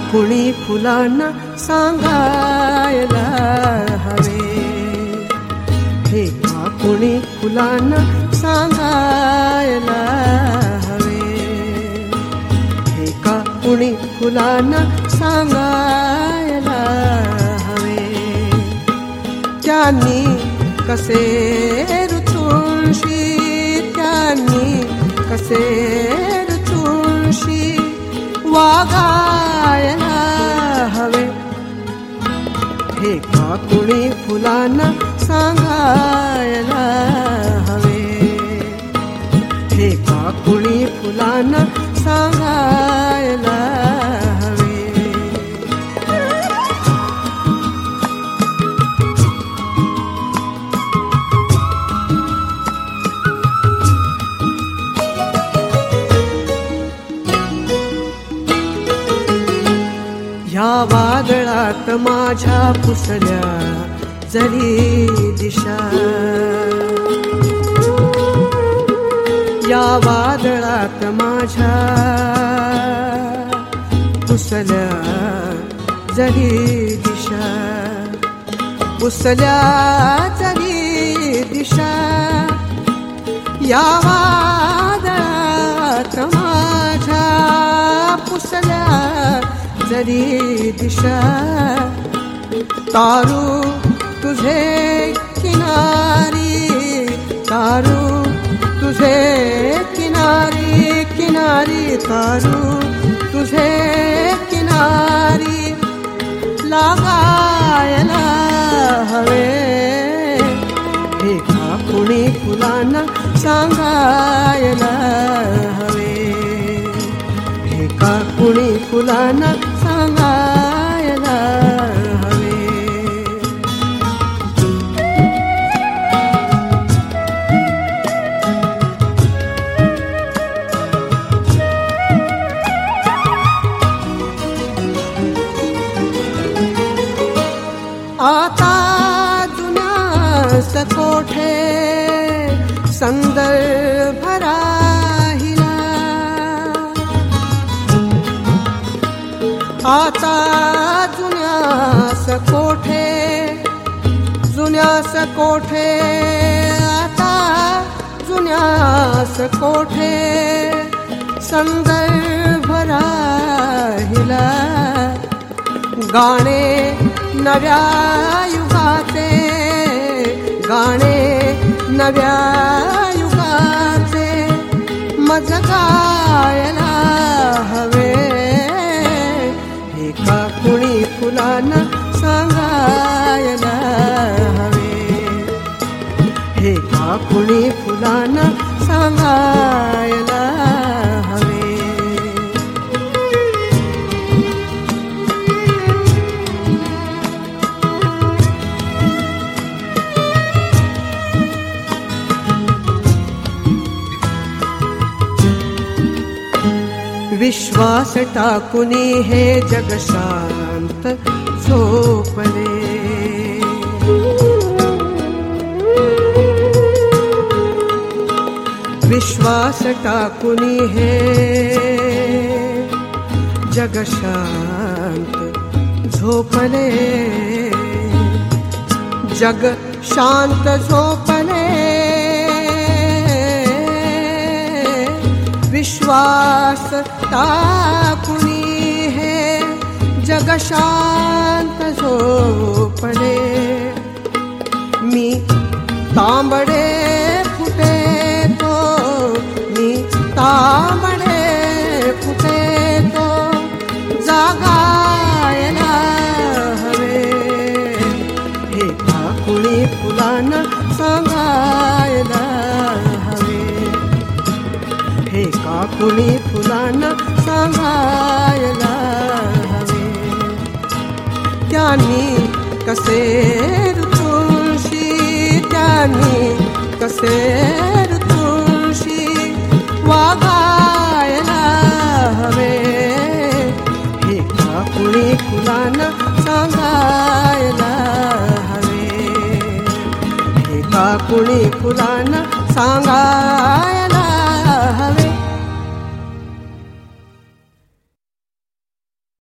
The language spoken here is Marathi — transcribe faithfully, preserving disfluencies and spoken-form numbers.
कुणी फुलांना सांगायला हवे, हे का कुणी फुलांना सांगायला हवे, हे का कुणी फुलांना सांगायला हवे. त्यांनी कसे ऋतूंशी, त्यांनी कसे ऋतूंशी वागायला हवे, हे का कुणी फुलांना सांगायला हवे, हे का कुणी फुलांना सांगायला हवे. ह्या वादळात माझ्या पुसल्या जरी दिशा, या वादळात माझ्या पुसल्या जरी दिशा, पुसल्या जरी दिशा. या वादळात माझ्या पुसल्या जरी दिशा. तारू तुझे किनारी, तारू तुझे किनारी, किनारी तारू तुझे किनारी लागायला हवे, हे का कुणी फुलांना सांगायला हवे, हे का कुणी फुलांना सांगायला हवे. आता जुन्या सकोठे संदर्भ राहिला, आता जुन्या सकोठे, जुन्या सकोठे, आता जुन्या सकोठे संदर्भ राहिला. गाणे नव्या युगाचे, गाणे नव्या युगाचे मज गायला हवे, हे का कुणी फुलांना सांगायला हवे, हे का कुणी फुलांना सांगायला हवे. विश्वास टाकुनी हे जग शांत झोपले, विश्वास टाकुनी हे जग शांत झोपले, जग शांत झोपले. विश्वास टाकुनी हे जग शांत झोपले. मी तांबडे फुटे तो, मी तांबडे फुटे तो जागायला हवे, हे का कुणी फुलांना सांगायला हवे, हे का कुणी फुलांना सांगायला हवे. त्यांनी कसे ऋतूंशी, त्यांनी कसे ऋतूंशी वागायला हवे, हे का कुणी फुलांना सांगायला हवे, हे का कुणी फुलांना सांगायला